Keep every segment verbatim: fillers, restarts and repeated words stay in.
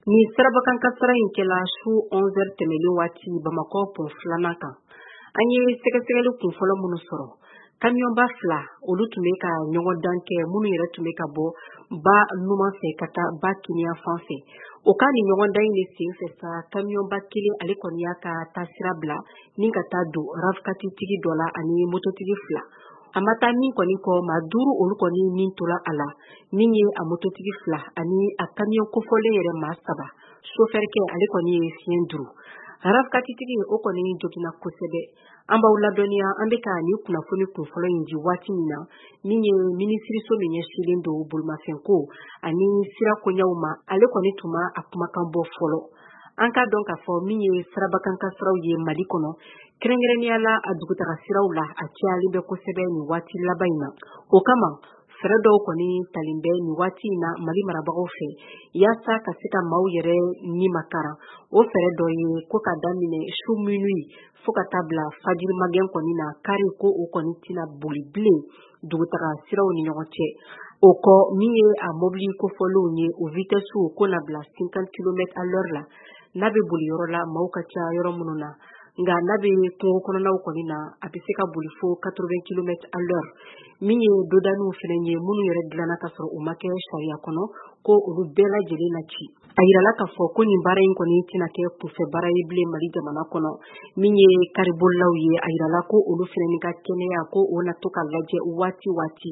Ni sirabakan kasara in kɛla su onze heures tɛmɛlen waati Bamakɔ pont filanan kan. An ye sɛgɛsɛgɛli kun fɔlɔ minnu sɔrɔ. Kamiyɔnba fila olu tun bɛ ka ɲɔgɔn dan kɛ minnu yɛrɛ tun bɛ ka bɔ ba numan fɛ ka taa ba kiniya fan fɛ. O ka ni ɲɔgɔn dan in de sen fɛ sa kamiyɔnba kelen ale kɔni y'a ka taasira bila ni ka taa don rafkati tigi dɔ la ani mototigi fila. A ma taa min kɔni kɔ maa duuru olu kɔni min tora a la min ye a mototigi fila ani a kamiyon kofɔlen yɛrɛ maa saba. Sofɛrikɛ ale kɔni ye fiɲɛ duru. Rafkatitigi o kɔni jogina kosɛbɛ. An b'aw ladɔnniya an bɛ ka ni kunnafoni kun fɔlɔ in di waati min na min ye minisiriso min ɲɛsinnen don bolimafɛnko ani sira koɲɛw ma ale kɔni tun ma a kumakan bɔ fɔlɔ. An ka dɔn k'a fɔ min ye sirabakan kasaraw ye Mali kɔnɔ kɛrɛnkɛrɛnnenya la a dugutaga siraw la a cayalen bɛ kosɛbɛ nin waati laban in na. O kama fɛɛrɛ dɔw kɔni talen bɛ nin waati in na Mali marabagaw fɛ yaasa ka se ka maaw yɛrɛ ni makaran. O fɛɛrɛ dɔ ye ko ka daminɛ su minuit fo ka taa bila fajiri magɛn kɔni na kari ko o kɔni tɛna boli bilen dugutaga siraw ni ɲɔgɔn cɛ. O kɔ min ye a mobili kofɔlenw ye o vitesse ko na bila cinquante kilomètres à l'heure la n'a bɛ boli yɔrɔ la maaw ka ca yɔrɔ minnu na nka n'a bɛ kungo kɔnɔnaw kɔni na a bɛ se ka boli fo quatre-vingts kilomètres à l'heure. Min ye dodaniw fɛnɛ ye minnu yɛrɛ dilanna ka sɔrɔ u ma kɛ sariya kɔnɔ ko olu bɛɛ lajɛlen na ci. A yirala k'a fɔ ko nin baara in kɔni tɛna kɛ kunfɛ baara ye bilen Mali jamana kɔnɔ. Min ye karibolilaw ye a yirala ko olu fɛnɛ ni ka kɛnɛya ko o na to ka lajɛ waati waati.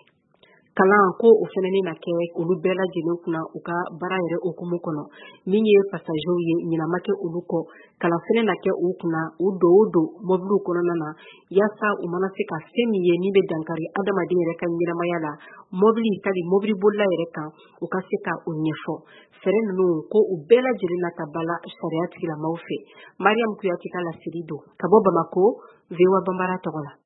Kalan ko o fɛnɛ ni na kɛ olu bɛɛ lajɛlen kunna u ka baara yɛrɛ okumu kɔnɔ. Min ye pasagew ye ɲinama kɛ olu kɔ. Kalan fɛnɛ na kɛ u kunna u don o don mobiliw kɔnɔna na yaasa u mana se ka fɛn min ye min bɛ dankari adamaden yɛrɛ ka ɲɛnamaya la mobili tali mobili bolila yɛrɛ kan u ka se ka o ɲɛfɔ. Fɛɛrɛ ninnu ko u bɛɛ lajɛlen nata bala sariya tigilamaw fɛ. Mariam Kuyate ka laseli don ka bɔ Bamako V O A Banbara tɔgɔ la.